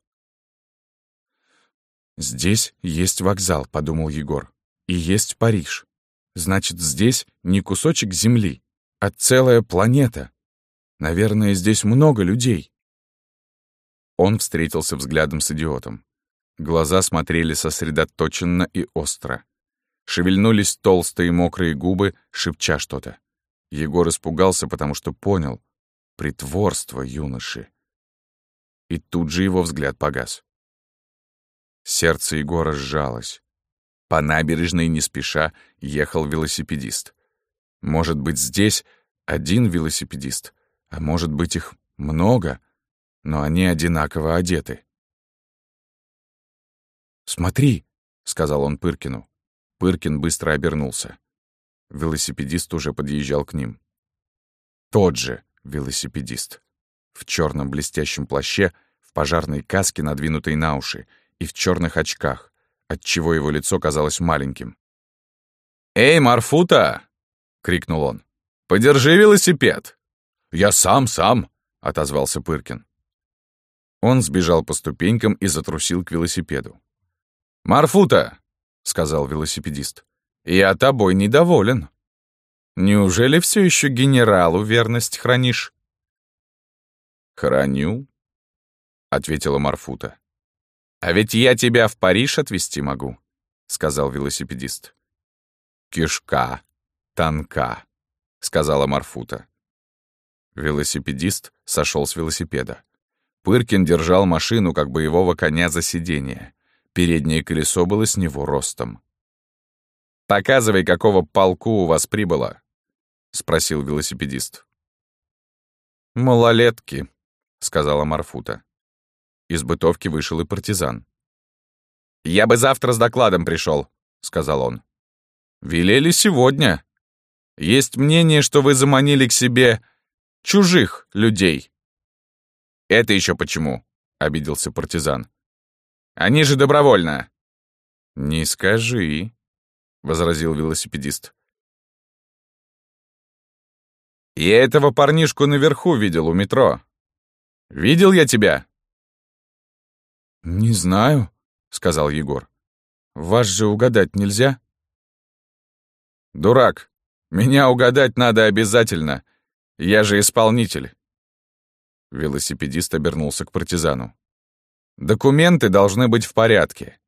«Здесь есть вокзал», — подумал Егор, — «и есть Париж. Значит, здесь не кусочек земли, а целая планета. Наверное, здесь много людей». Он встретился взглядом с идиотом. Глаза смотрели сосредоточенно и остро. Шевельнулись толстые мокрые губы, шепча что-то. Егор испугался, потому что понял — притворство юноши. И тут же его взгляд погас. Сердце Егора сжалось. По набережной не спеша ехал велосипедист. Может быть, здесь один велосипедист, а может быть, их много, но они одинаково одеты. «Смотри», — сказал он Пыркину. Пыркин быстро обернулся. Велосипедист уже подъезжал к ним. Тот же велосипедист. В черном блестящем плаще, в пожарной каске, надвинутой на уши, и в черных очках, отчего его лицо казалось маленьким. «Эй, Марфута!» — крикнул он. «Подержи велосипед!» «Я сам!» — отозвался Пыркин. Он сбежал по ступенькам и затрусил к велосипеду. «Марфута!» — сказал велосипедист. «Я тобой недоволен. Неужели все еще генералу верность хранишь?» «Храню», — ответила Марфута. «А ведь я тебя в Париж отвезти могу», — сказал велосипедист. «Кишка тонка», — сказала Марфута. Велосипедист сошел с велосипеда. Пыркин держал машину, как боевого коня, за сиденье. Переднее колесо было с него ростом. «Показывай, какого полку у вас прибыло», — спросил велосипедист. «Малолетки», — сказала Марфута. Из бытовки вышел и партизан. «Я бы завтра с докладом пришел», — сказал он. «Велели сегодня. Есть мнение, что вы заманили к себе чужих людей». «Это еще почему?» — обиделся партизан. «Они же добровольно». «Не скажи», — возразил велосипедист. «Я этого парнишку наверху видел у метро. Видел я тебя?» «Не знаю», — сказал Егор. «Вас же угадать нельзя?» «Дурак, меня угадать надо обязательно. Я же исполнитель». Велосипедист обернулся к партизану. «Документы должны быть в порядке».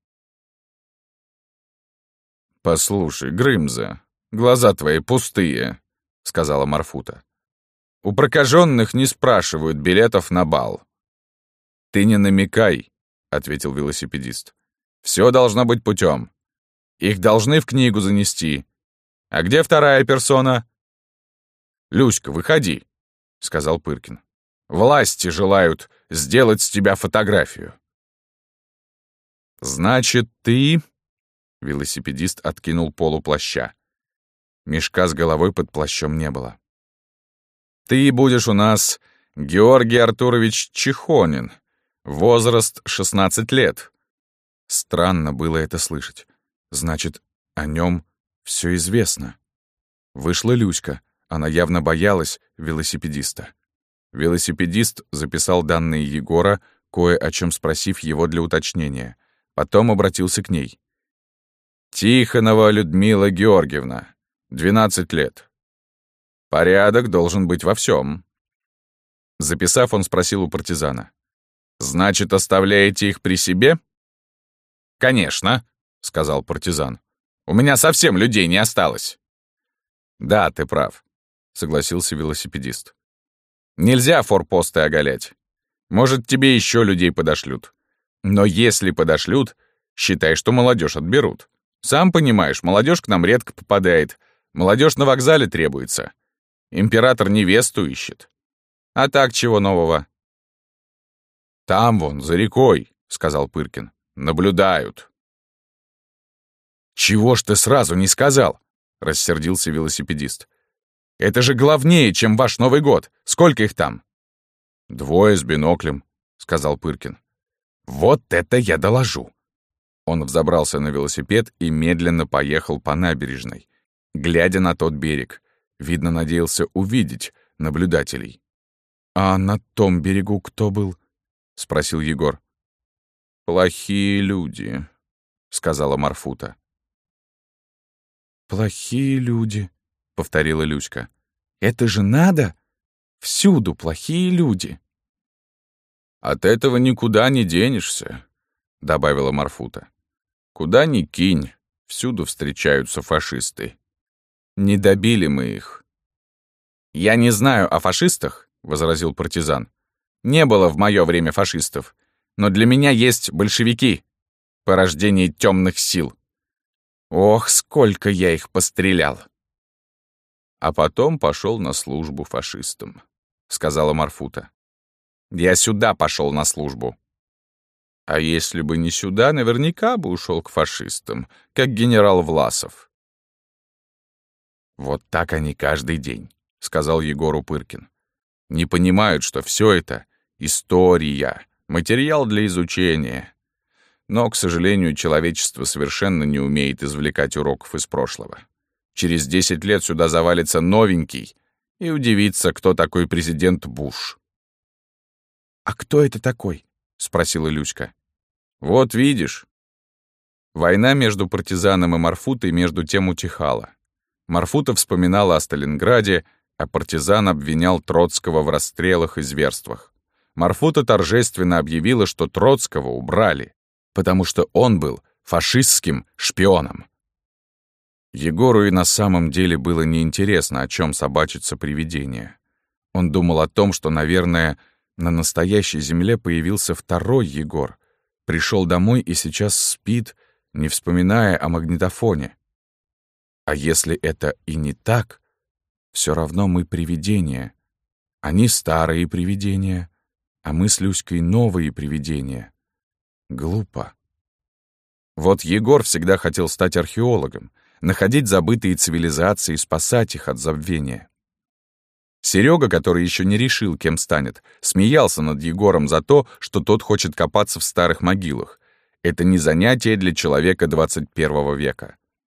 «Послушай, Грымза, глаза твои пустые», — сказала Марфута. «У прокаженных не спрашивают билетов на бал». «Ты не намекай», — ответил велосипедист. «Все должно быть путем. Их должны в книгу занести. А где вторая персона?» «Люська, выходи», — сказал Пыркин. «Власти желают сделать с тебя фотографию». «Значит, ты...» — велосипедист откинул полу плаща. Мешка с головой под плащом не было. «Ты будешь у нас Георгий Артурович Чехонин. Возраст 16 лет». Странно было это слышать. Значит, о нем все известно. Вышла Люська. Она явно боялась велосипедиста. Велосипедист записал данные Егора, кое о чем спросив его для уточнения. Потом обратился к ней. «Тихонова Людмила Георгиевна, 12 лет. Порядок должен быть во всем». Записав, он спросил у партизана. «Значит, оставляете их при себе?» «Конечно», — сказал партизан. «У меня совсем людей не осталось». «Да, ты прав», — согласился велосипедист. «Нельзя форпосты оголять. Может, тебе еще людей подошлют. Но если подошлют, считай, что молодежь отберут. Сам понимаешь, молодежь к нам редко попадает. Молодежь на вокзале требуется. Император невесту ищет. А так чего нового?» «Там вон, за рекой», — сказал Пыркин. «Наблюдают». «Чего ж ты сразу не сказал?» — рассердился велосипедист. «Это же главнее, чем ваш Новый год. Сколько их там?» «2 с биноклем», — сказал Пыркин. «Вот это я доложу!» Он взобрался на велосипед и медленно поехал по набережной, глядя на тот берег. Видно, надеялся увидеть наблюдателей. «А на том берегу кто был?» — спросил Егор. «Плохие люди», — сказала Марфута. «Плохие люди», — повторила Люська. «Это же надо! Всюду плохие люди». «От этого никуда не денешься», — добавила Марфута. «Куда ни кинь, всюду встречаются фашисты. Не добили мы их». «Я не знаю о фашистах», — возразил партизан. «Не было в мое время фашистов, но для меня есть большевики, порождение темных сил. Ох, сколько я их пострелял!» «А потом пошел на службу фашистам», — сказала Марфута. «Я сюда пошел на службу». «А если бы не сюда, наверняка бы ушел к фашистам, как генерал Власов». «Вот так они каждый день», — сказал Егору Пыркин. «Не понимают, что все это — история, материал для изучения. Но, к сожалению, человечество совершенно не умеет извлекать уроков из прошлого. Через 10 лет сюда завалится новенький и удивится, кто такой президент Буш». «А кто это такой?» — спросила Люська. «Вот видишь». Война между партизаном и Марфутой между тем утихала. Марфута вспоминала о Сталинграде, а партизан обвинял Троцкого в расстрелах и зверствах. Марфута торжественно объявила, что Троцкого убрали, потому что он был фашистским шпионом. Егору и на самом деле было неинтересно, о чем собачится привидение. Он думал о том, что, наверное, на настоящей земле появился второй Егор, пришел домой и сейчас спит, не вспоминая о магнитофоне. А если это и не так, все равно мы привидения. Они старые привидения, а мы с Люськой новые привидения. Глупо. Вот Егор всегда хотел стать археологом, находить забытые цивилизации и спасать их от забвения. Серега, который еще не решил, кем станет, смеялся над Егором за то, что тот хочет копаться в старых могилах. Это не занятие для человека 21 века.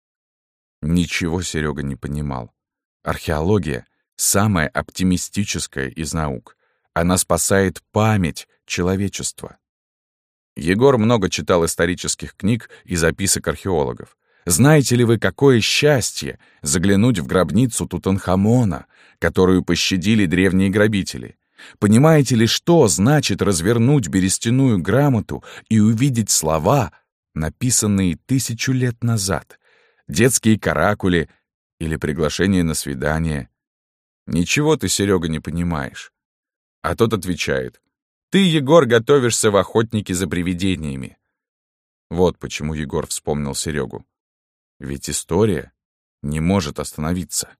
Ничего Серега не понимал. Археология — самая оптимистическая из наук. Она спасает память человечества. Егор много читал исторических книг и записок археологов. Знаете ли вы, какое счастье заглянуть в гробницу Тутанхамона, которую пощадили древние грабители? Понимаете ли, что значит развернуть берестяную грамоту и увидеть слова, написанные 1000 лет назад, детские каракули или приглашение на свидание? Ничего ты, Серега, не понимаешь. А тот отвечает: ты, Егор, готовишься в охотники за привидениями. Вот почему Егор вспомнил Серегу. Ведь история не может остановиться.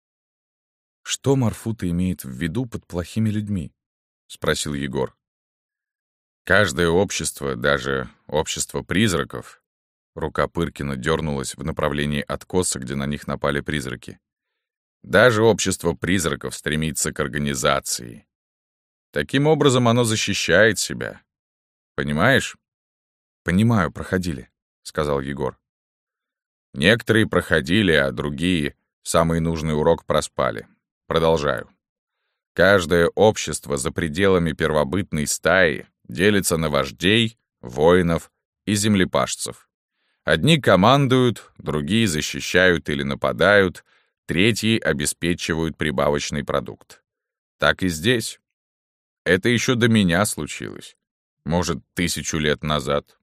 «Что Марфута имеет в виду под плохими людьми?» — спросил Егор. «Каждое общество, даже общество призраков...» Рука Пыркина дернулась в направлении откоса, где на них напали призраки. «Даже общество призраков стремится к организации. Таким образом оно защищает себя. Понимаешь?» «Понимаю, проходили», — сказал Егор. «Некоторые проходили, а другие самый нужный урок проспали. Продолжаю. Каждое общество за пределами первобытной стаи делится на вождей, воинов и землепашцев. Одни командуют, другие защищают или нападают, третьи обеспечивают прибавочный продукт. Так и здесь. Это еще до меня случилось. Может, 1000 лет назад.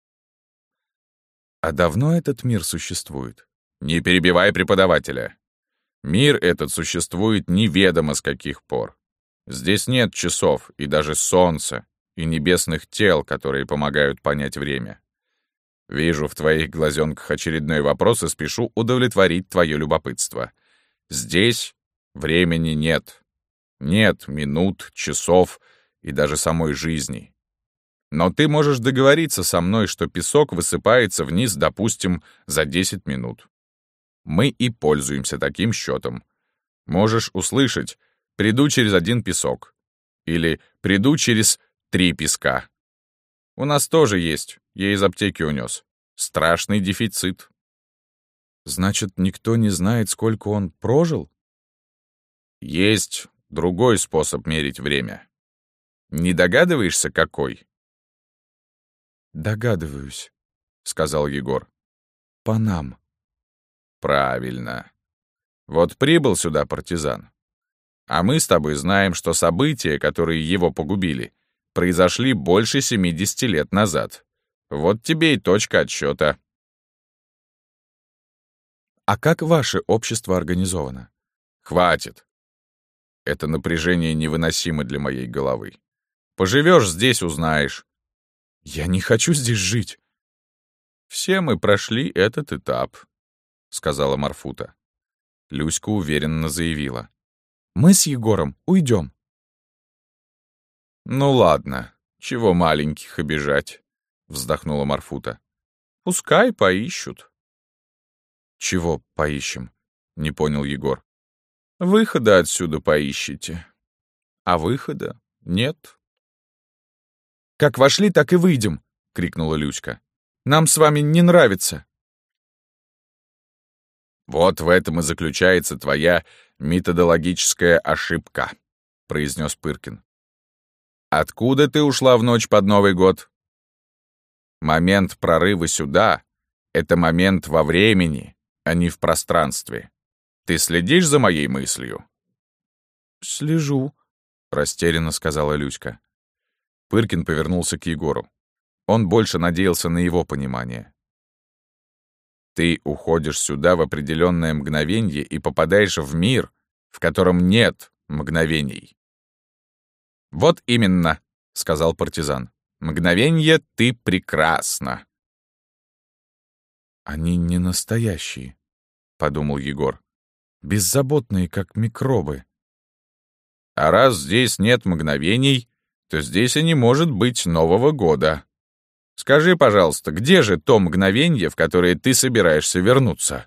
А давно этот мир существует? Не перебивай преподавателя. Мир этот существует неведомо с каких пор. Здесь нет часов и даже солнца, и небесных тел, которые помогают понять время. Вижу в твоих глазенках очередной вопрос и спешу удовлетворить твое любопытство. Здесь времени нет. Нет минут, часов и даже самой жизни. Но ты можешь договориться со мной, что песок высыпается вниз, допустим, за 10 минут. Мы и пользуемся таким счетом. Можешь услышать: «Приду через 1 песок» или «Приду через 3 песка». У нас тоже есть, я из аптеки унес. Страшный дефицит. Значит, никто не знает, сколько он прожил? Есть другой способ мерить время. Не догадываешься, какой? Догадываюсь, — сказал Егор. По нам. Правильно. Вот прибыл сюда партизан. А мы с тобой знаем, что события, которые его погубили, произошли больше 70 лет назад. Вот тебе и точка отсчета. А как ваше общество организовано? Хватит. Это напряжение невыносимо для моей головы. Поживешь здесь — узнаешь. Я не хочу здесь жить. Все мы прошли этот этап, — сказала Марфута. Люська уверенно заявила. Мы с Егором уйдем. Ну ладно, чего маленьких обижать, — вздохнула Марфута. Пускай поищут. Чего поищем? — не понял Егор. Выхода отсюда поищите. А выхода нет. Как вошли, так и выйдем, — крикнула Люська. Нам с вами не нравится. Вот в этом и заключается твоя методологическая ошибка, — произнес Пыркин. Откуда ты ушла в ночь под Новый год? Момент прорыва сюда — это момент во времени, а не в пространстве. Ты следишь за моей мыслью? Слежу, — растерянно сказала Люська. Пыркин повернулся к Егору. Он больше надеялся на его понимание. Ты уходишь сюда в определенное мгновенье и попадаешь в мир, в котором нет мгновений. Вот именно, — сказал партизан. Мгновенье ты прекрасна. Они не настоящие, — подумал Егор. Беззаботные, как микробы. А раз здесь нет мгновений, то здесь и не может быть Нового года. Скажи, пожалуйста, где же то мгновенье, в которое ты собираешься вернуться?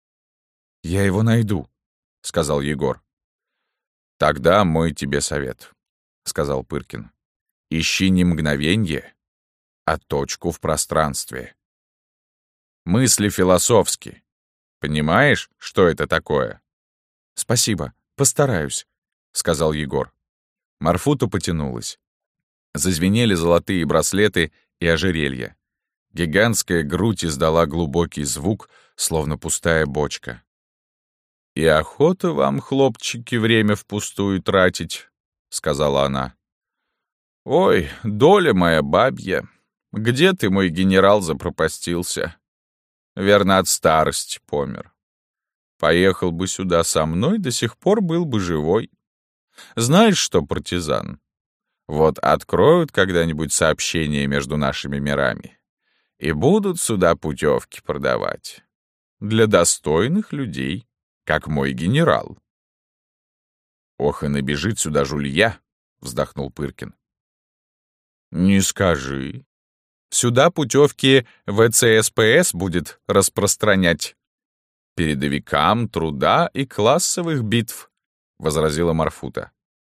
Я его найду, — сказал Егор. Тогда мой тебе совет, — сказал Пыркин. Ищи не мгновенье, а точку в пространстве. Мысли философски. Понимаешь, что это такое? Спасибо, постараюсь, — сказал Егор. Марфута потянулась. Зазвенели золотые браслеты и ожерелья. Гигантская грудь издала глубокий звук, словно пустая бочка. «И охота вам, хлопчики, время впустую тратить», — сказала она. «Ой, доля моя бабья, где ты, мой генерал, запропастился? Верно, от старости помер. Поехал бы сюда со мной, до сих пор был бы живой. Знаешь что, партизан, вот откроют когда-нибудь сообщение между нашими мирами и будут сюда путевки продавать. Для достойных людей, как мой генерал». «Ох, и набежит сюда жулья», — вздохнул Пыркин. «Не скажи. Сюда путевки ВЦСПС будет распространять. Передовикам труда и классовых битв», — возразила Марфута.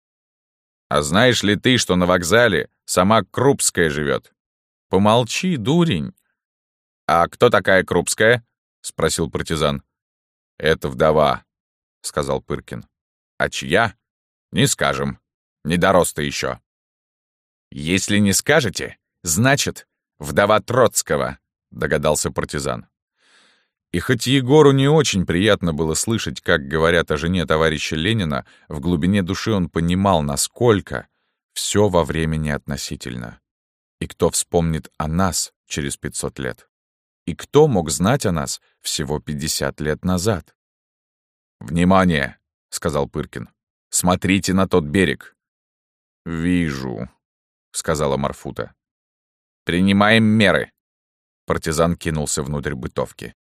«А знаешь ли ты, что на вокзале сама Крупская живет? Помолчи, дурень». «А кто такая Крупская?» — спросил партизан. «Это вдова», — сказал Пыркин. «А чья? Не скажем. Не дорос-то еще». «Если не скажете, значит, вдова Троцкого», — догадался партизан. И хоть Егору не очень приятно было слышать, как говорят о жене товарища Ленина, в глубине души он понимал, насколько все во времени относительно. И кто вспомнит о нас через 500 лет? И кто мог знать о нас всего 50 лет назад? «Внимание!» — сказал Пыркин. «Смотрите на тот берег!» «Вижу», — сказала Марфута. «Принимаем меры!» Партизан кинулся внутрь бытовки.